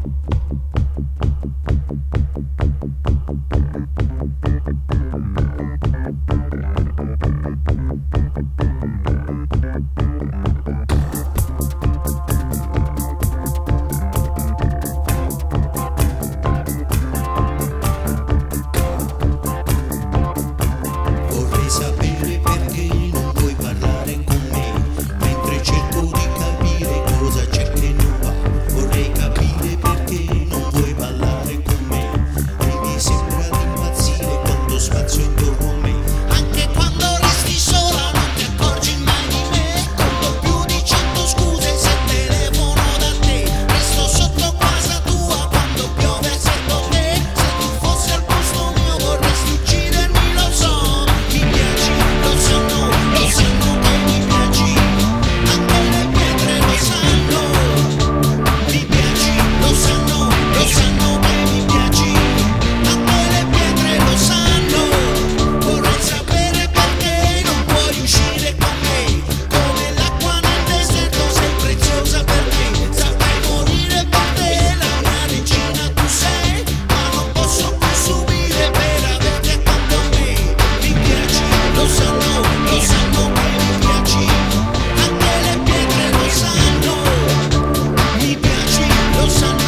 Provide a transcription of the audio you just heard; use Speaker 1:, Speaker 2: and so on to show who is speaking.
Speaker 1: Vorrei sapere perché non vuoi parlare con me, mentre cerco di capire cosa c'è che non va. Vorrei capire perché non vuoi parlare con me, e mi sembra di impazzire quando spazio intorno a me. Anche quando resti sola non ti accorgi mai di me, conto più di 100 scuse se telefono da te. Resto sotto casa tua quando piove e sento te. Se tu fossi al posto mio vorresti uccidermi, lo so. Mi piaci, lo sanno che mi piaci. Anche le pietre lo sanno. Mi piaci, lo sanno che mi piaci. Anche le pietre lo sanno. Vorrei sapere perché non puoi uscire con me. Come l'acqua nel deserto sei preziosa per me. Saprei morire per te, la mia regina tu sei. Ma non posso più subire per averti accanto a me. Mi piaci, lo sanno che mi piaci. Anche le pietre lo sanno. Mi piaci, lo sanno